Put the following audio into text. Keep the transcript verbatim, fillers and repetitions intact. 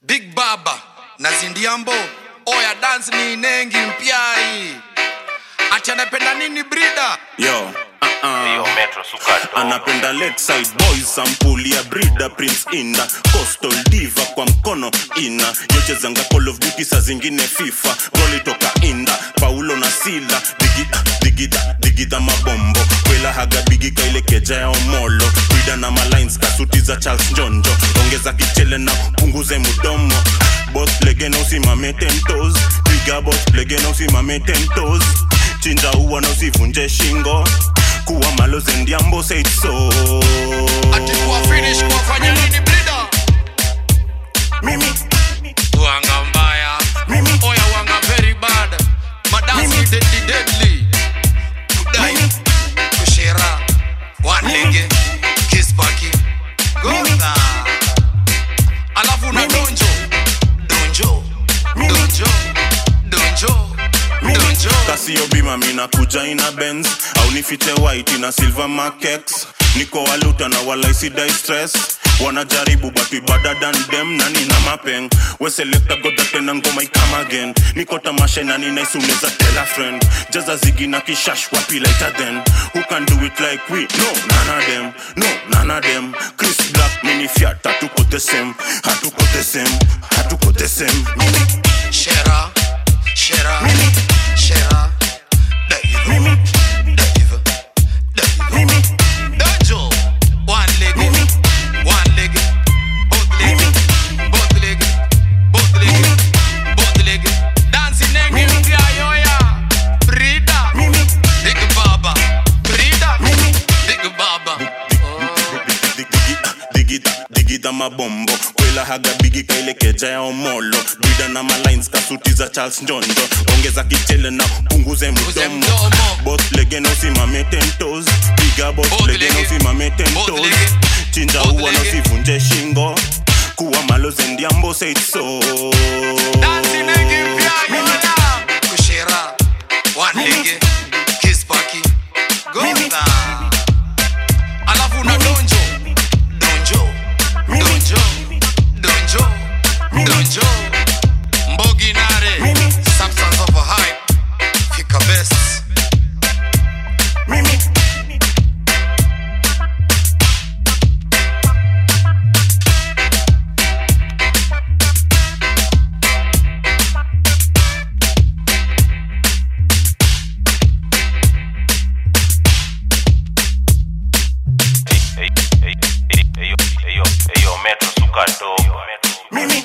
Big Baba na Zindiambo, oya dance ni nengi mpiai. Acha napenda nini brida? Yo, uh-uh. Yo, Metro Sukato. Anapenda Lakeside Boys, sampuli ya Brida, Prince Inda, Coastal Diva kwa mkono ina. Yoche zanga Call of Duty, sa zingine FIFA. Goli toka Inda, Paulo na Sila. Digida, digida, digida mabombo. Kwela haga bigi kaile keja ya omolo. Brida na malines, kasuti za Charles Njonjo. Ongeza kichele na punguze mudomo. Boss lege na usimame ten toes. Biga boss lege na usimame ten toes. Chinja uwa na usivunje shingo. Kuwa malo Zindiambo say it so. Ati kuwa finish kuwa fanya nini brida? Mimi Wanga mbaya Mimi Oya wanga very bad. Madansi deadly deadly. Kudai Kushera One lege Kiss paki Goza. Alafu na donjo Donjo Donjo Donjo Donjo. Casio bima mina kuja ina Benz. Au nifiche white ina silver markex. Niko waluta na wala isi die stress. Wanajaribu but we better than them. Nani na mapeng we selecta goda tena ngoma ikama again. Niko tamasha na nina isuneza tell a friend. Jaza zigi na kishash wapi later then. Who can do it like we? No, none of them. No, none of them. Chris Black mini fiat hatuko the same. Hatuko the same. Hatuko the same. Mimi Shera Shera Mimi Shera Dave Mimi Dave Dave Mimi Donjo. One leg One leg Both leg Both leg Both leg Both leg Dancing nengi mpia yoya Brida Mimi Big Baba Brida Mimi Big Baba. Digida, digida mabombo. Kwela haga bigi kaile keja ya omolo. Brida na malines kasuti za Charles Njonjo. Ongeza kichele na punguze mudomo. mdomo. Boss lege na usimame ten toes. Biga boss Both lege na lege. usimame ten Both toes. lege. Chinja Both uwa na lege. usivunje shingo. Kuwa malo Zindiambo say it so. Dancing nengi mpia yoya Kushera One leg Kiss paki Goza. Alafu na donjo Donjo Donjo Donjo Donjo Mbogi nare Substance of a hype Fika best. Mimi Hey, hey, hey, hey, yo, hey, yo, hey, yo, Metro Sukato. Mimi